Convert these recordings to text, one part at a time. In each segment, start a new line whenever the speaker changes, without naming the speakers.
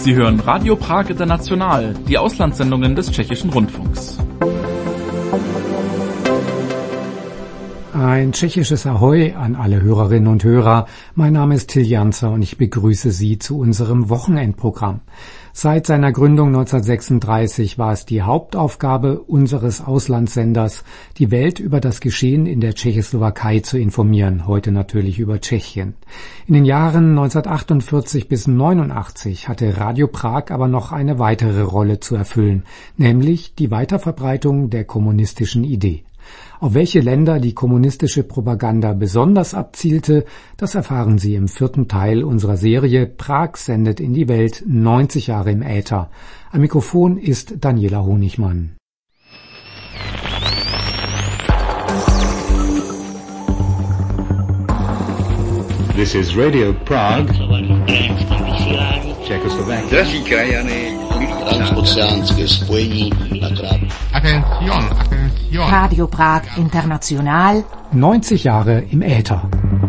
Sie hören Radio Prag International, die Auslandssendungen des Tschechischen Rundfunks.
Ein tschechisches Ahoi an alle Hörerinnen und Hörer. Mein Name ist Till Janzer und ich begrüße Sie zu unserem Wochenendprogramm. Seit seiner Gründung 1936 war es die Hauptaufgabe unseres Auslandssenders, die Welt über das Geschehen in der Tschechoslowakei zu informieren, heute natürlich über Tschechien. In den Jahren 1948 bis 1989 hatte Radio Prag aber noch eine weitere Rolle zu erfüllen, nämlich die Weiterverbreitung der kommunistischen Idee. Auf welche Länder die kommunistische Propaganda besonders abzielte, das erfahren Sie im 4. Teil unserer Serie Prag sendet in die Welt 90 Jahre im Äther. Am Mikrofon ist Daniela Honigmann.
This is Radio Prague, Czechoslovakia.
Drazí krajany,
transoceánské spojení na krát.
Attention.
Radio Prag International.
90 Jahre im Äther.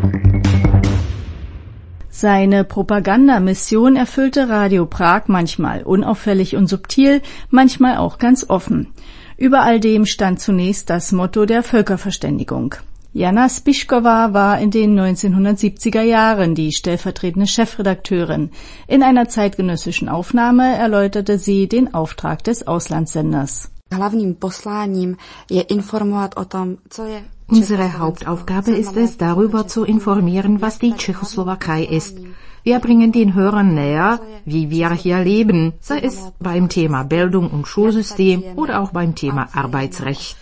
Seine Propagandamission erfüllte Radio Prag manchmal unauffällig und subtil, manchmal auch ganz offen. Über all dem stand zunächst das Motto der Völkerverständigung. Jana Spišková war in den 1970er Jahren die stellvertretende Chefredakteurin. In einer zeitgenössischen Aufnahme erläuterte sie den Auftrag des Auslandssenders.
Unsere Hauptaufgabe ist es, darüber zu informieren, was die Tschechoslowakei ist. Wir bringen den Hörern näher, wie wir hier leben, sei es beim Thema Bildung und Schulsystem oder auch beim Thema Arbeitsrecht.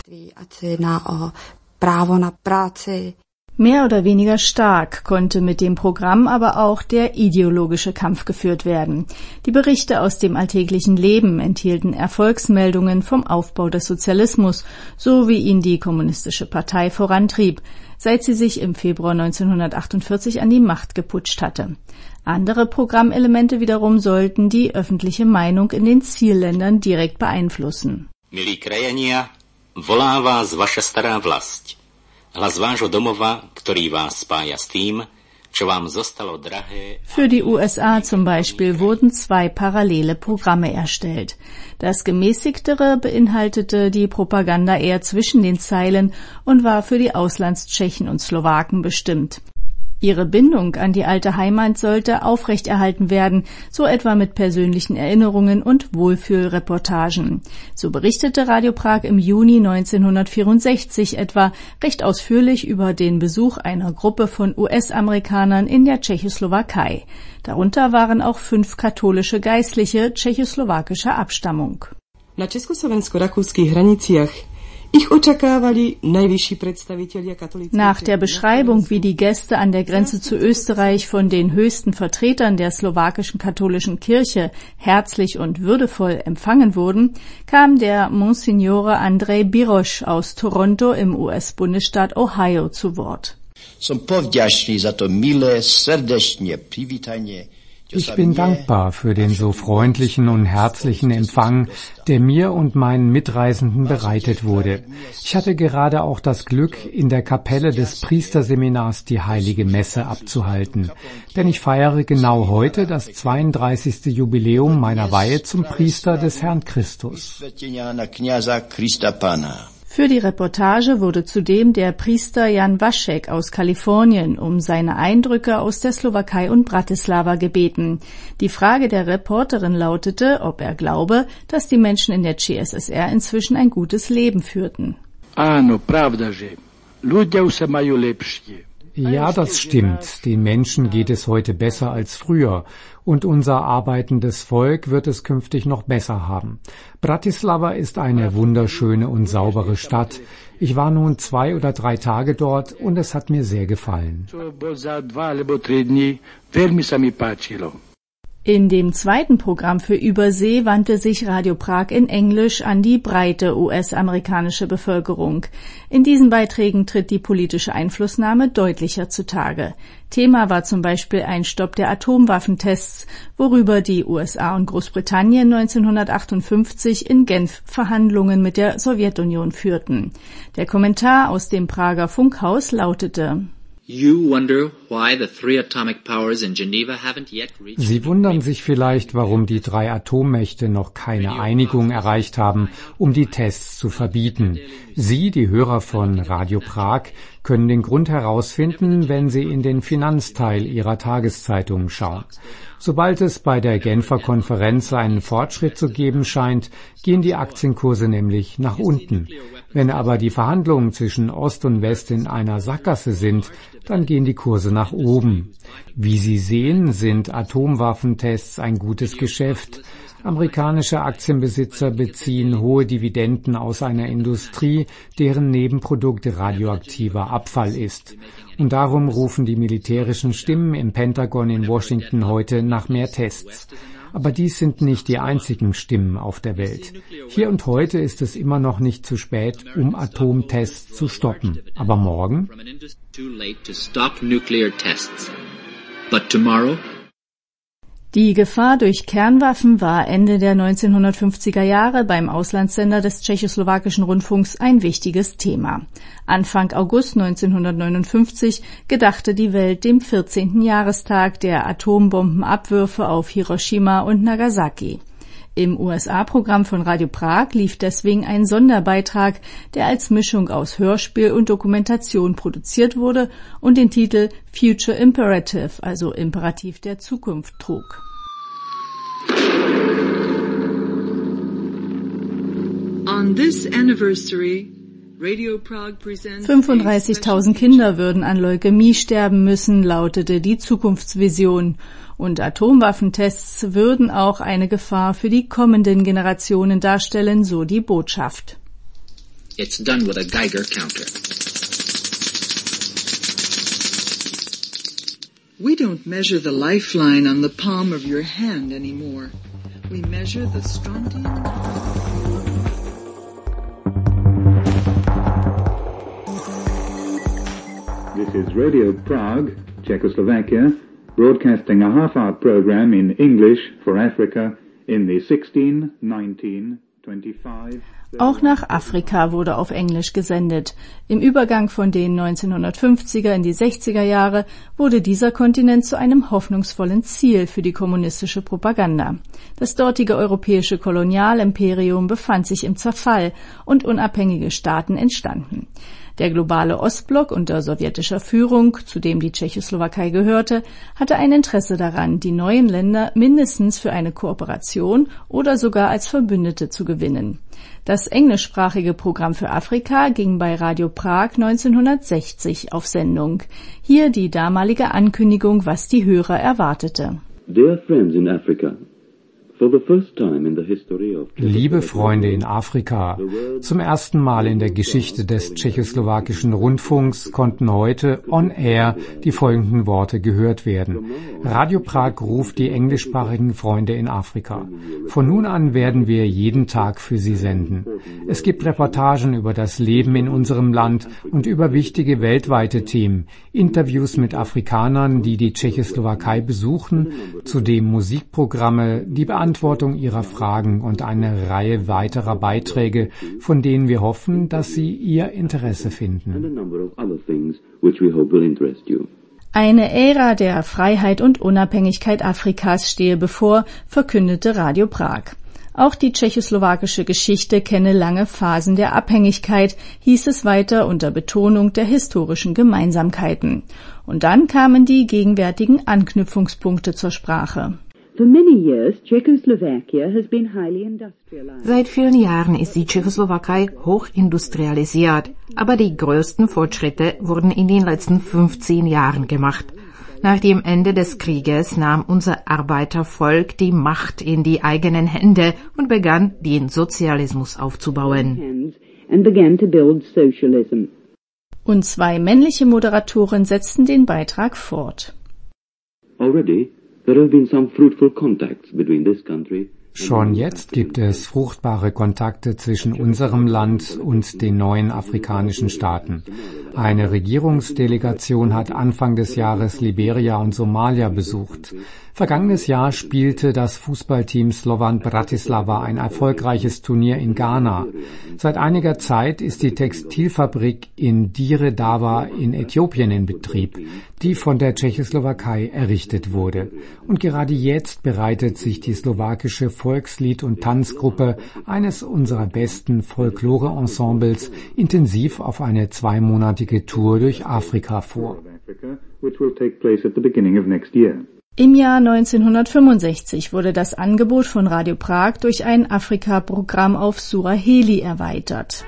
Mehr oder weniger stark konnte mit dem Programm aber auch der ideologische Kampf geführt werden. Die Berichte aus dem alltäglichen Leben enthielten Erfolgsmeldungen vom Aufbau des Sozialismus, so wie ihn die Kommunistische Partei vorantrieb, seit sie sich im Februar 1948 an die Macht geputscht hatte. Andere Programmelemente wiederum sollten die öffentliche Meinung in den Zielländern direkt beeinflussen.
Milí krajania, volá vás vaša stará vlast. Hlas vášho domova, ktorý vás spája s tým, čo vám zostalo drahé.
Für die USA zum Beispiel wurden 2 parallele Programme erstellt. Das gemäßigtere beinhaltete die Propaganda eher zwischen den Zeilen und war für die Auslandstschechen und Slowaken bestimmt. Ihre Bindung an die alte Heimat sollte aufrechterhalten werden, so etwa mit persönlichen Erinnerungen und Wohlfühlreportagen. So berichtete Radio Prag im Juni 1964 etwa recht ausführlich über den Besuch einer Gruppe von US-Amerikanern in der Tschechoslowakei. Darunter waren auch 5 katholische Geistliche tschechoslowakischer Abstammung.
Na československo-rakúskych hraniciach
Nach der Beschreibung, wie die Gäste an der Grenze zu Österreich von den höchsten Vertretern der slowakischen katholischen Kirche herzlich und würdevoll empfangen wurden, kam der Monsignore Andrej Biroš aus Toronto im US-Bundesstaat Ohio zu Wort.
Ich bin dankbar für den so freundlichen und herzlichen Empfang, der mir und meinen Mitreisenden bereitet wurde. Ich hatte gerade auch das Glück, in der Kapelle des Priesterseminars die Heilige Messe abzuhalten. Denn ich feiere genau heute das 32. Jubiläum meiner Weihe zum Priester des Herrn Christus.
Für die Reportage wurde zudem der Priester Jan Waschek aus Kalifornien um seine Eindrücke aus der Slowakei und Bratislava gebeten. Die Frage der Reporterin lautete, ob er glaube, dass die Menschen in der CSSR inzwischen ein gutes Leben führten.
Ja, das stimmt. Den Menschen geht es heute besser als früher. Und unser arbeitendes Volk wird es künftig noch besser haben. Bratislava ist eine wunderschöne und saubere Stadt. Ich war nun 2 oder 3 Tage dort und es hat mir sehr gefallen.
In dem zweiten Programm für Übersee wandte sich Radio Prag in Englisch an die breite US-amerikanische Bevölkerung. In diesen Beiträgen tritt die politische Einflussnahme deutlicher zutage. Thema war zum Beispiel ein Stopp der Atomwaffentests, worüber die USA und Großbritannien 1958 in Genf Verhandlungen mit der Sowjetunion führten. Der Kommentar aus dem Prager Funkhaus lautete:
You wonder why the three atomic powers in Geneva haven't yet reached.
Sie wundern sich vielleicht, warum die 3 Atommächte noch keine Einigung erreicht haben, um die Tests zu verbieten. Sie, die Hörer von Radio Prag, können den Grund herausfinden, wenn Sie in den Finanzteil Ihrer Tageszeitungen schauen. Sobald es bei der Genfer Konferenz einen Fortschritt zu geben scheint, gehen die Aktienkurse nämlich nach unten. Wenn aber die Verhandlungen zwischen Ost und West in einer Sackgasse sind, dann gehen die Kurse nach oben. Wie Sie sehen, sind Atomwaffentests ein gutes Geschäft. Amerikanische Aktienbesitzer beziehen hohe Dividenden aus einer Industrie, deren Nebenprodukt radioaktiver Abfall ist. Und darum rufen die militärischen Stimmen im Pentagon in Washington heute nach mehr Tests. Aber dies sind nicht die einzigen Stimmen auf der Welt. Hier und heute ist es immer noch nicht zu spät, um Atomtests zu stoppen. Aber morgen?
Die Gefahr durch Kernwaffen war Ende der 1950er Jahre beim Auslandssender des tschechoslowakischen Rundfunks ein wichtiges Thema. Anfang August 1959 gedachte die Welt dem 14. Jahrestag der Atombombenabwürfe auf Hiroshima und Nagasaki. Im USA-Programm von Radio Prag lief deswegen ein Sonderbeitrag, der als Mischung aus Hörspiel und Dokumentation produziert wurde und den Titel Future Imperative, also Imperativ der Zukunft, trug.
On this anniversary, Radio Prague presents
35.000 Kinder würden an Leukämie sterben müssen, lautete die Zukunftsvision. Und Atomwaffentests würden auch eine Gefahr für die kommenden Generationen darstellen, so die Botschaft.
It's done with a Geiger counter.
We don't measure the lifeline on the palm of your hand anymore. We measure the strontium.
This is Radio Prague, Czechoslovakia, broadcasting a half-hour program in English for Africa in the 16, 19, 25...
Auch nach Afrika wurde auf Englisch gesendet. Im Übergang von den 1950er in die 60er Jahre wurde dieser Kontinent zu einem hoffnungsvollen Ziel für die kommunistische Propaganda. Das dortige europäische Kolonialimperium befand sich im Zerfall und unabhängige Staaten entstanden. Der globale Ostblock unter sowjetischer Führung, zu dem die Tschechoslowakei gehörte, hatte ein Interesse daran, die neuen Länder mindestens für eine Kooperation oder sogar als Verbündete zu gewinnen. Das englischsprachige Programm für Afrika ging bei Radio Prag 1960 auf Sendung. Hier die damalige Ankündigung, was die Hörer erwartete.
Dear friends in Africa.
Liebe Freunde in Afrika, zum ersten Mal in der Geschichte des tschechoslowakischen Rundfunks konnten heute on air die folgenden Worte gehört werden. Radio Prag ruft die englischsprachigen Freunde in Afrika. Von nun an werden wir jeden Tag für sie senden. Es gibt Reportagen über das Leben in unserem Land und über wichtige weltweite Themen, Interviews mit Afrikanern, die die Tschechoslowakei besuchen, zudem Musikprogramme, die Beantwortung ihrer Fragen und eine Reihe weiterer Beiträge, von denen wir hoffen, dass sie ihr Interesse finden.
Eine Ära der Freiheit und Unabhängigkeit Afrikas stehe bevor, verkündete Radio Prag. Auch die tschechoslowakische Geschichte kenne lange Phasen der Abhängigkeit, hieß es weiter unter Betonung der historischen Gemeinsamkeiten. Und dann kamen die gegenwärtigen Anknüpfungspunkte zur Sprache.
Seit vielen Jahren ist die Tschechoslowakei hochindustrialisiert, aber die größten Fortschritte wurden in den letzten 15 Jahren gemacht. Nach dem Ende des Krieges nahm unser Arbeitervolk die Macht in die eigenen Hände und begann, den Sozialismus aufzubauen.
Und 2 männliche Moderatoren setzten den Beitrag fort.
Already there have been some fruitful contacts between this country
Schon jetzt gibt es fruchtbare Kontakte zwischen unserem Land und den neuen afrikanischen Staaten. Eine Regierungsdelegation hat Anfang des Jahres Liberia und Somalia besucht. Vergangenes Jahr spielte das Fußballteam Slovan Bratislava ein erfolgreiches Turnier in Ghana. Seit einiger Zeit ist die Textilfabrik in Dire Dawa in Äthiopien in Betrieb, die von der Tschechoslowakei errichtet wurde. Und gerade jetzt bereitet sich die slowakische Volkslied- und Tanzgruppe, eines unserer besten Folklore-Ensembles, intensiv auf eine 2-monatige Tour durch Afrika vor.
Im Jahr 1965 wurde das Angebot von Radio Prag durch ein Afrika-Programm auf Suaheli erweitert.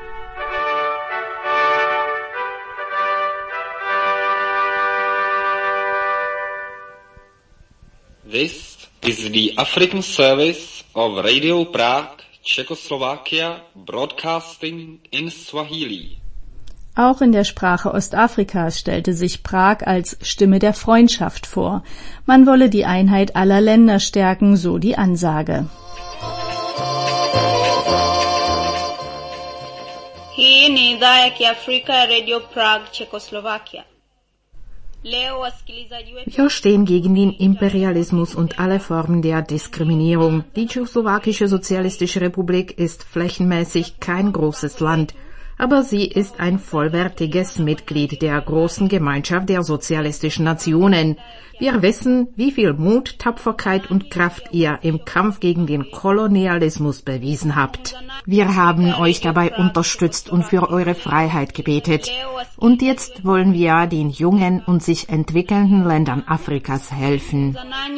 This is the African service of Radio Prague, Czechoslovakia, broadcasting in Swahili.
Auch in der Sprache Ostafrikas stellte sich Prag als Stimme der Freundschaft vor. Man wolle die Einheit aller Länder stärken, so die Ansage.
Hii ni idhaa ya Kiafrika ya Radio Prague, Czechoslovakia.
Wir stehen gegen den Imperialismus und alle Formen der Diskriminierung. Die Tschechoslowakische Sozialistische Republik ist flächenmäßig kein großes Land, aber sie ist ein vollwertiges Mitglied der großen Gemeinschaft der sozialistischen Nationen. Wir wissen, wie viel Mut, Tapferkeit und Kraft ihr im Kampf gegen den Kolonialismus bewiesen habt. Wir haben euch dabei unterstützt und für eure Freiheit gebetet. Und jetzt wollen wir den jungen und sich entwickelnden Ländern Afrikas helfen.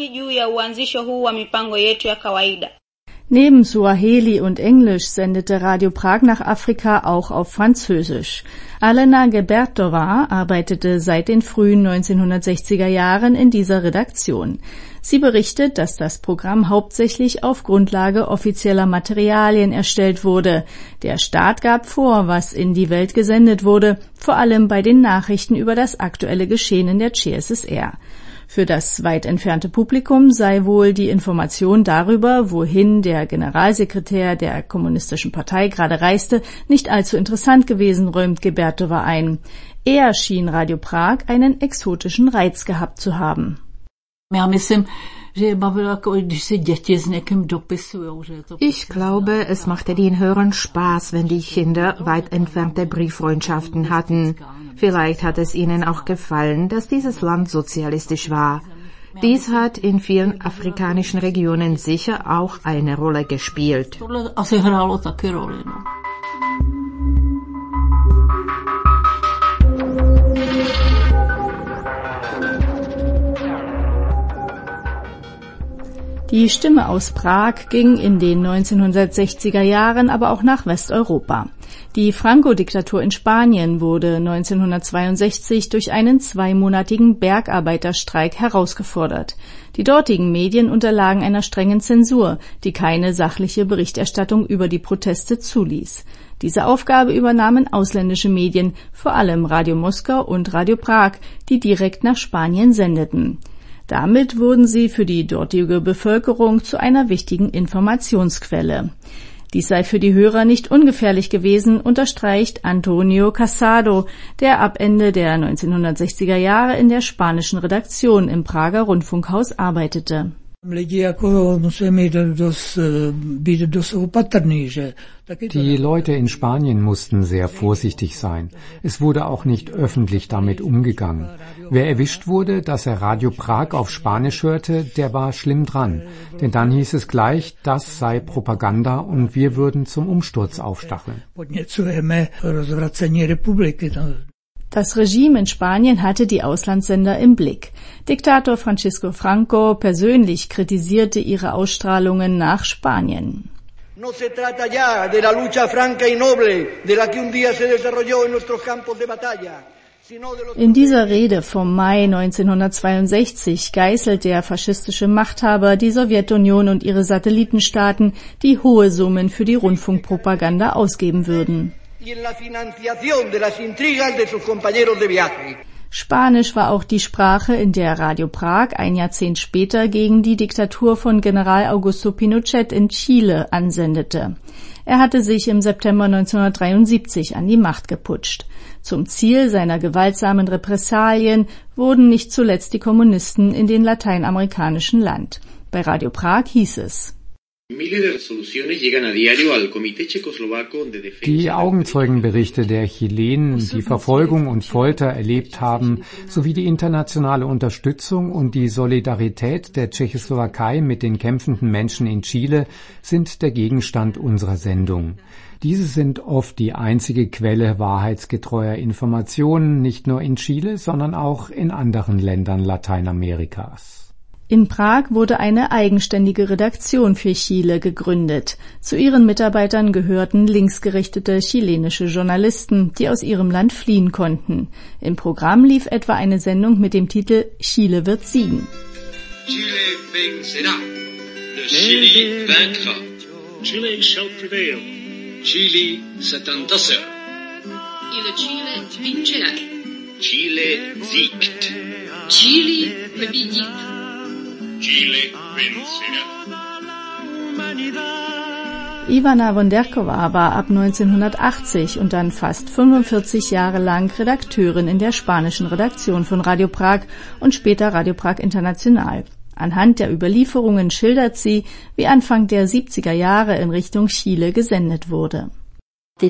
Neben Suaheli und Englisch sendete Radio Prag nach Afrika auch auf Französisch. Alena Gebertova arbeitete seit den frühen 1960er Jahren in dieser Redaktion. Sie berichtet, dass das Programm hauptsächlich auf Grundlage offizieller Materialien erstellt wurde. Der Staat gab vor, was in die Welt gesendet wurde, vor allem bei den Nachrichten über das aktuelle Geschehen in der CSSR. Für das weit entfernte Publikum sei wohl die Information darüber, wohin der Generalsekretär der Kommunistischen Partei gerade reiste, nicht allzu interessant gewesen, räumt Gebertova ein. Eher schien Radio Prag einen exotischen Reiz gehabt zu haben.
Ich glaube, es machte den Hörern Spaß, wenn die Kinder weit entfernte Brieffreundschaften hatten. Vielleicht hat es ihnen auch gefallen, dass dieses Land sozialistisch war. Dies hat in vielen afrikanischen Regionen sicher auch eine Rolle gespielt.
Die Stimme aus Prag ging in den 1960er Jahren aber auch nach Westeuropa. Die Franco-Diktatur in Spanien wurde 1962 durch einen 2-monatigen Bergarbeiterstreik herausgefordert. Die dortigen Medien unterlagen einer strengen Zensur, die keine sachliche Berichterstattung über die Proteste zuließ. Diese Aufgabe übernahmen ausländische Medien, vor allem Radio Moskau und Radio Prag, die direkt nach Spanien sendeten. Damit wurden sie für die dortige Bevölkerung zu einer wichtigen Informationsquelle. Dies sei für die Hörer nicht ungefährlich gewesen, unterstreicht Antonio Casado, der ab Ende der 1960er Jahre in der spanischen Redaktion im Prager Rundfunkhaus arbeitete.
Die Leute in Spanien mussten sehr vorsichtig sein. Es wurde auch nicht öffentlich damit umgegangen. Wer erwischt wurde, dass er Radio Prag auf Spanisch hörte, der war schlimm dran. Denn dann hieß es gleich, das sei Propaganda und wir würden zum Umsturz aufstacheln.
Das Regime in Spanien hatte die Auslandssender im Blick. Diktator Francisco Franco persönlich kritisierte ihre Ausstrahlungen nach Spanien.
No se trata ya de la lucha franca y noble de la que un día se desarrolló en nuestros campos de batalla.
In dieser Rede vom Mai 1962 geißelt der faschistische Machthaber die Sowjetunion und ihre Satellitenstaaten, die hohe Summen für die Rundfunkpropaganda ausgeben würden. Spanisch war auch die Sprache, in der Radio Prag ein Jahrzehnt später gegen die Diktatur von General Augusto Pinochet in Chile ansendete. Er hatte sich im September 1973 an die Macht geputscht. Zum Ziel seiner gewaltsamen Repressalien wurden nicht zuletzt die Kommunisten in den lateinamerikanischen Land. Bei Radio Prag hieß es:
Die Augenzeugenberichte der Chilenen, die Verfolgung und Folter erlebt haben, sowie die internationale Unterstützung und die Solidarität der Tschechoslowakei mit den kämpfenden Menschen in Chile sind der Gegenstand unserer Sendung. Diese sind oft die einzige Quelle wahrheitsgetreuer Informationen, nicht nur in Chile, sondern auch in anderen Ländern Lateinamerikas.
In Prag wurde eine eigenständige Redaktion für Chile gegründet. Zu ihren Mitarbeitern gehörten linksgerichtete chilenische Journalisten, die aus ihrem Land fliehen konnten. Im Programm lief etwa eine Sendung mit dem Titel Chile wird siegen.
Chile vencerá. Chile vaincra. Chile shall prevail. Chile s'attendassa.
Chile vincerà.
Chile siegt.
Chile победит.
Chile vencerá.
Ivana Wonderkova war ab 1980 und dann fast 45 Jahre lang Redakteurin in der spanischen Redaktion von Radio Prag und später Radio Prag International. Anhand der Überlieferungen schildert sie, wie Anfang der 70er Jahre in Richtung Chile gesendet wurde.
Die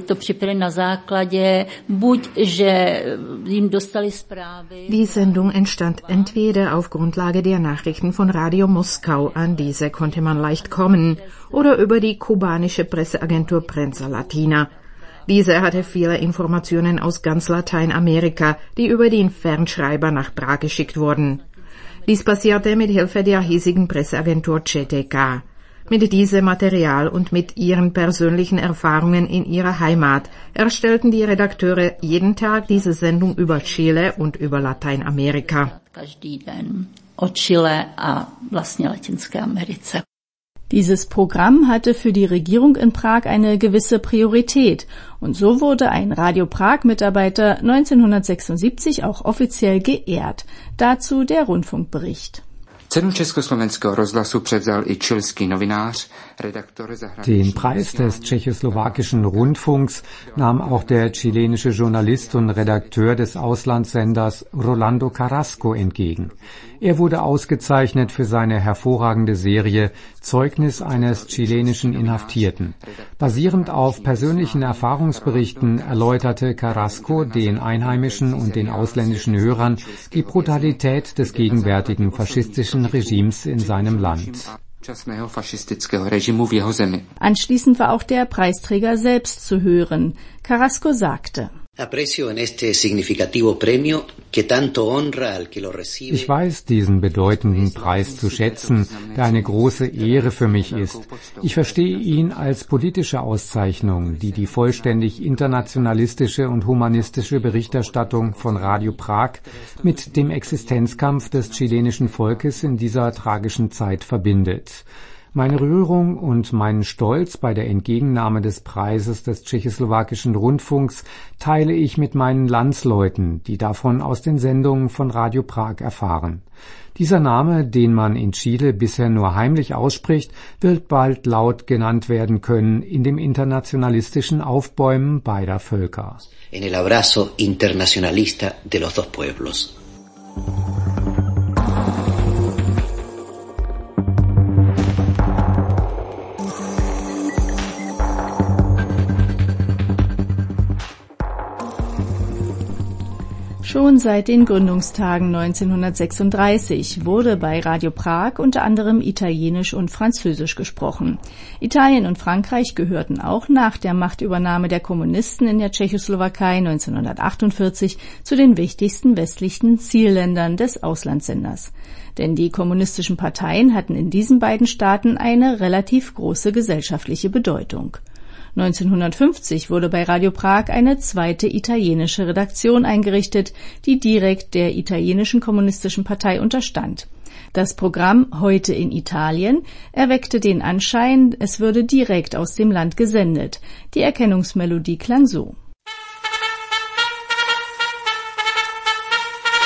Sendung entstand entweder auf Grundlage der Nachrichten von Radio Moskau, an diese konnte man leicht kommen, oder über die kubanische Presseagentur Prensa Latina. Diese hatte viele Informationen aus ganz Lateinamerika, die über den Fernschreiber nach Prag geschickt wurden. Dies passierte mit Hilfe der hiesigen Presseagentur CTK. Mit diesem Material und mit ihren persönlichen Erfahrungen in ihrer Heimat erstellten die Redakteure jeden Tag diese Sendung über Chile und über Lateinamerika.
Dieses Programm hatte für die Regierung in Prag eine gewisse Priorität und so wurde ein Radio Prag-Mitarbeiter 1976 auch offiziell geehrt. Dazu der Rundfunkbericht.
Den Preis des tschechoslowakischen Rundfunks nahm auch der chilenische Journalist und Redakteur des Auslandssenders Rolando Carrasco entgegen. Er wurde ausgezeichnet für seine hervorragende Serie Zeugnis eines chilenischen Inhaftierten. Basierend auf persönlichen Erfahrungsberichten erläuterte Carrasco den einheimischen und den ausländischen Hörern die Brutalität des gegenwärtigen faschistischen Regimes in seinem Land.
Anschließend war auch der Preisträger selbst zu hören. Carrasco sagte:
Ich
weiß diesen bedeutenden Preis zu schätzen, der eine große Ehre für mich ist. Ich verstehe ihn als politische Auszeichnung, die die vollständig internationalistische und humanistische Berichterstattung von Radio Prag mit dem Existenzkampf des chilenischen Volkes in dieser tragischen Zeit verbindet. Meine Rührung und meinen Stolz bei der Entgegennahme des Preises des tschechoslowakischen Rundfunks teile ich mit meinen Landsleuten, die davon aus den Sendungen von Radio Prag erfahren. Dieser Name, den man in Chile bisher nur heimlich ausspricht, wird bald laut genannt werden können in dem internationalistischen Aufbäumen beider Völker.
En el abrazo internacionalista de los dos pueblos.
Schon seit den Gründungstagen 1936 wurde bei Radio Prag unter anderem Italienisch und Französisch gesprochen. Italien und Frankreich gehörten auch nach der Machtübernahme der Kommunisten in der Tschechoslowakei 1948 zu den wichtigsten westlichen Zielländern des Auslandssenders. Denn die kommunistischen Parteien hatten in diesen beiden Staaten eine relativ große gesellschaftliche Bedeutung. 1950 wurde bei Radio Prag eine zweite italienische Redaktion eingerichtet, die direkt der italienischen kommunistischen Partei unterstand. Das Programm Heute in Italien erweckte den Anschein, es würde direkt aus dem Land gesendet. Die Erkennungsmelodie klang so.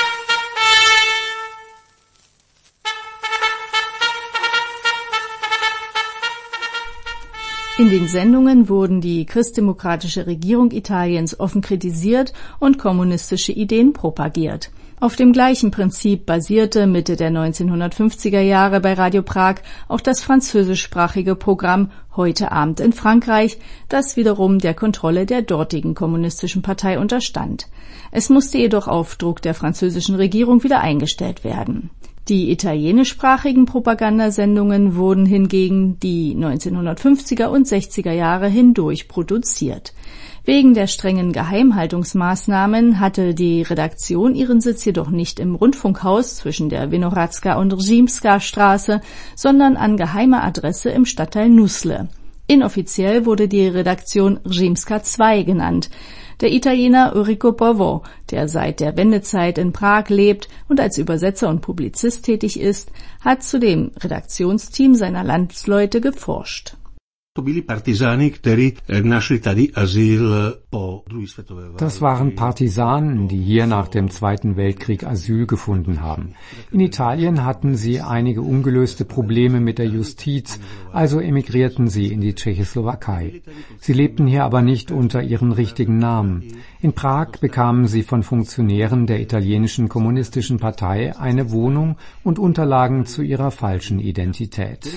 In den Sendungen wurden die christdemokratische Regierung Italiens offen kritisiert und kommunistische Ideen propagiert. Auf dem gleichen Prinzip basierte Mitte der 1950er Jahre bei Radio Prag auch das französischsprachige Programm Heute Abend in Frankreich, das wiederum der Kontrolle der dortigen kommunistischen Partei unterstand. Es musste jedoch auf Druck der französischen Regierung wieder eingestellt werden. Die italienischsprachigen Propagandasendungen wurden hingegen die 1950er und 60er Jahre hindurch produziert. Wegen der strengen Geheimhaltungsmaßnahmen hatte die Redaktion ihren Sitz jedoch nicht im Rundfunkhaus zwischen der Vinohradska und Rzymska Straße, sondern an geheimer Adresse im Stadtteil Nusle. Inoffiziell wurde die Redaktion Rzymska 2 genannt. Der Italiener Enrico Bovo, der seit der Wendezeit in Prag lebt und als Übersetzer und Publizist tätig ist, hat zu dem Redaktionsteam seiner Landsleute geforscht.
Das waren Partisanen, die hier nach dem Zweiten Weltkrieg Asyl gefunden haben. In Italien hatten sie einige ungelöste Probleme mit der Justiz, also emigrierten sie in die Tschechoslowakei. Sie lebten hier aber nicht unter ihren richtigen Namen. In Prag bekamen sie von Funktionären der italienischen kommunistischen Partei eine Wohnung und Unterlagen zu ihrer falschen Identität.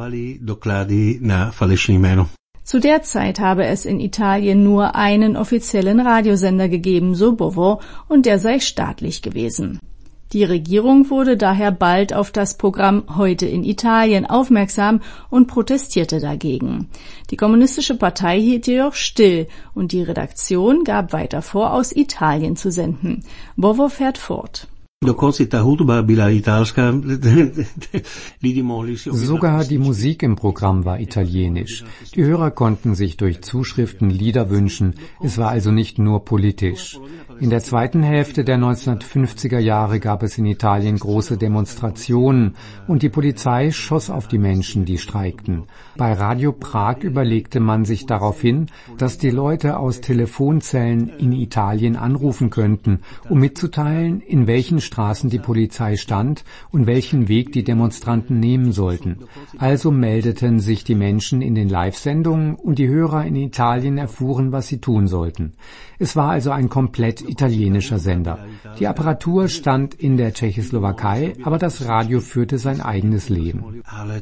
Zu der Zeit habe es in Italien nur einen offiziellen Radiosender gegeben, so Bovo, und der sei staatlich gewesen. Die Regierung wurde daher bald auf das Programm Heute in Italien aufmerksam und protestierte dagegen. Die kommunistische Partei hielt jedoch still und die Redaktion gab weiter vor, aus Italien zu senden. Bovo fährt fort.
Sogar die Musik im Programm war italienisch. Die Hörer konnten sich durch Zuschriften Lieder wünschen. Es war also nicht nur politisch. In der zweiten Hälfte der 1950er Jahre gab es in Italien große Demonstrationen und die Polizei schoss auf die Menschen, die streikten. Bei Radio Prag überlegte man sich daraufhin, dass die Leute aus Telefonzellen in Italien anrufen könnten, um mitzuteilen, in welchen Straßen die Polizei stand und welchen Weg die Demonstranten nehmen sollten. Also meldeten sich die Menschen in den Live-Sendungen und die Hörer in Italien erfuhren, was sie tun sollten. Es war also ein komplett italienischer Sender. Die Apparatur stand in der Tschechoslowakei, aber das Radio führte sein eigenes Leben.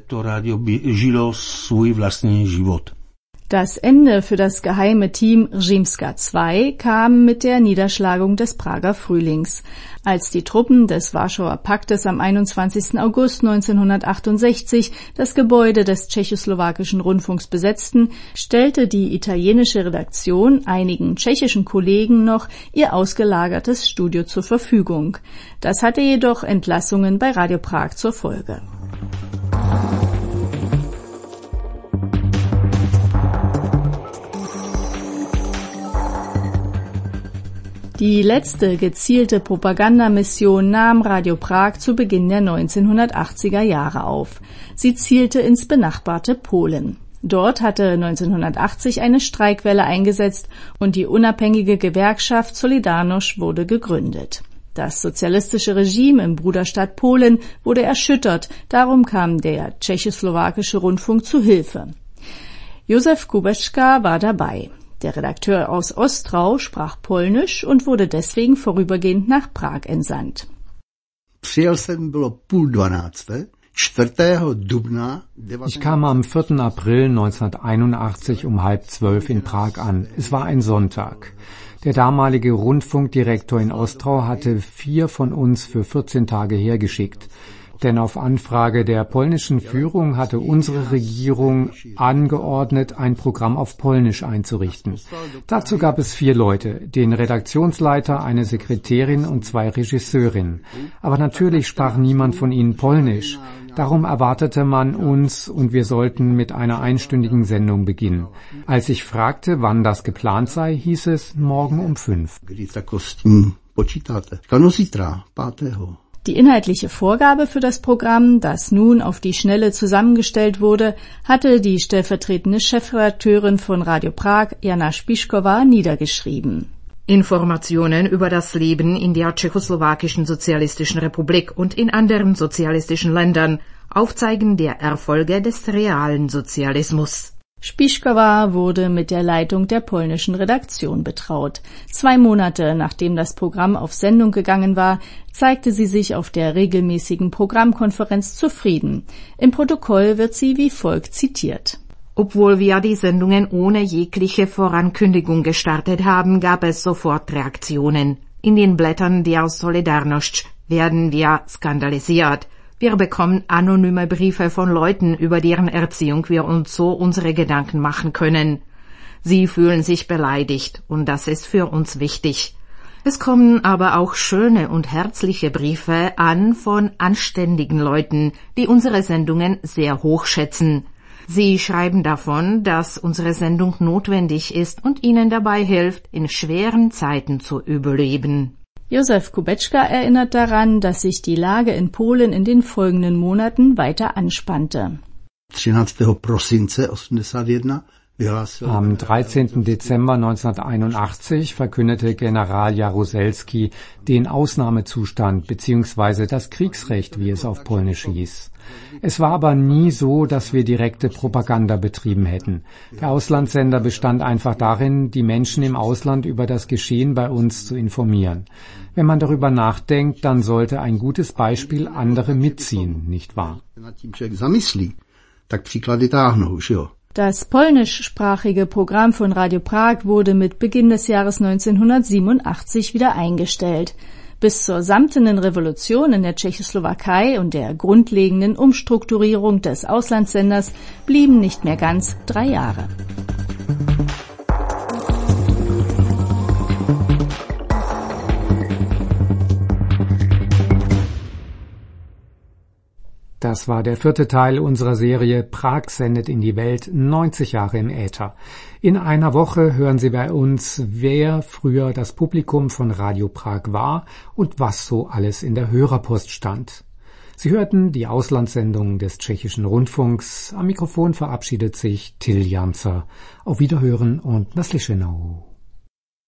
Das Ende für das geheime Team Rzymska 2 kam mit der Niederschlagung des Prager Frühlings. Als die Truppen des Warschauer Paktes am 21. August 1968 das Gebäude des tschechoslowakischen Rundfunks besetzten, stellte die italienische Redaktion einigen tschechischen Kollegen noch ihr ausgelagertes Studio zur Verfügung. Das hatte jedoch Entlassungen bei Radio Prag zur Folge. Die letzte gezielte Propagandamission nahm Radio Prag zu Beginn der 1980er Jahre auf. Sie zielte ins benachbarte Polen. Dort hatte 1980 eine Streikwelle eingesetzt und die unabhängige Gewerkschaft Solidarność wurde gegründet. Das sozialistische Regime im Bruderstaat Polen wurde erschüttert, darum kam der tschechoslowakische Rundfunk zu Hilfe. Józef Kubeczka war dabei. Der Redakteur aus Ostrau sprach Polnisch und wurde deswegen vorübergehend nach Prag entsandt.
Ich kam am 4. April 1981 um 11:30 in Prag an. Es war ein Sonntag. Der damalige Rundfunkdirektor in Ostrau hatte 4 von uns für 14 Tage hergeschickt. Denn auf Anfrage der polnischen Führung hatte unsere Regierung angeordnet, ein Programm auf Polnisch einzurichten. Dazu gab es 4 Leute, den Redaktionsleiter, eine Sekretärin und 2 Regisseurinnen. Aber natürlich sprach niemand von ihnen Polnisch. Darum erwartete man uns und wir sollten mit einer einstündigen Sendung beginnen. Als ich fragte, wann das geplant sei, hieß es morgen um 5.
Die inhaltliche Vorgabe für das Programm, das nun auf die Schnelle zusammengestellt wurde, hatte die stellvertretende Chefredakteurin von Radio Prag, Jana Spišková, niedergeschrieben.
Informationen über das Leben in der Tschechoslowakischen Sozialistischen Republik und in anderen sozialistischen Ländern, Aufzeigen der Erfolge des realen Sozialismus.
Spiszkowa wurde mit der Leitung der polnischen Redaktion betraut. 2 Monate nachdem das Programm auf Sendung gegangen war, zeigte sie sich auf der regelmäßigen Programmkonferenz zufrieden. Im Protokoll wird sie wie folgt zitiert.
Obwohl wir die Sendungen ohne jegliche Vorankündigung gestartet haben, gab es sofort Reaktionen. In den Blättern der Solidarność werden wir skandalisiert. Wir bekommen anonyme Briefe von Leuten, über deren Erziehung wir uns so unsere Gedanken machen können. Sie fühlen sich beleidigt und das ist für uns wichtig. Es kommen aber auch schöne und herzliche Briefe an von anständigen Leuten, die unsere Sendungen sehr hoch schätzen. Sie schreiben davon, dass unsere Sendung notwendig ist und ihnen dabei hilft, in schweren Zeiten zu überleben.
Józef Kubeczka erinnert daran, dass sich die Lage in Polen in den folgenden Monaten weiter anspannte.
13. prosince 81
Am 13. Dezember 1981 verkündete General Jaruzelski den Ausnahmezustand bzw. das Kriegsrecht, wie es auf Polnisch hieß. Es war aber nie so, dass wir direkte Propaganda betrieben hätten. Der Auslandssender bestand einfach darin, die Menschen im Ausland über das Geschehen bei uns zu informieren. Wenn man darüber nachdenkt, dann sollte ein gutes Beispiel andere mitziehen, nicht wahr?
Das polnischsprachige Programm von Radio Prag wurde mit Beginn des Jahres 1987 wieder eingestellt. Bis zur samtenen Revolution in der Tschechoslowakei und der grundlegenden Umstrukturierung des Auslandssenders blieben nicht mehr ganz 3 Jahre.
Das war der 4. Teil unserer Serie Prag sendet in die Welt, 90 Jahre im Äther. In einer Woche hören Sie bei uns, wer früher das Publikum von Radio Prag war und was so alles in der Hörerpost stand. Sie hörten die Auslandssendung des Tschechischen Rundfunks. Am Mikrofon verabschiedet sich Till Janzer. Auf Wiederhören und naslyšenou.